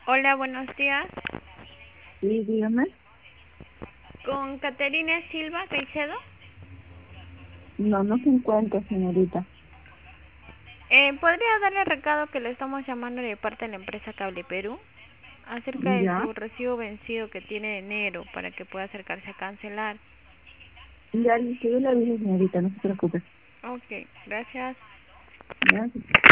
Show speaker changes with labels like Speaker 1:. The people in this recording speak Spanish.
Speaker 1: Hola, buenos días.
Speaker 2: Sí, dígame.
Speaker 1: Con Caterina Silva Caicedo.
Speaker 2: No, no se encuentra, señorita.
Speaker 1: ¿Podría darle recado que le estamos llamando de parte de la empresa Cable Perú acerca de
Speaker 2: Ya,
Speaker 1: su recibo vencido que tiene de enero para que pueda acercarse a cancelar?
Speaker 2: ya, listo, yo le aviso, señorita, no se preocupe.
Speaker 1: Ok, gracias.
Speaker 2: Ya.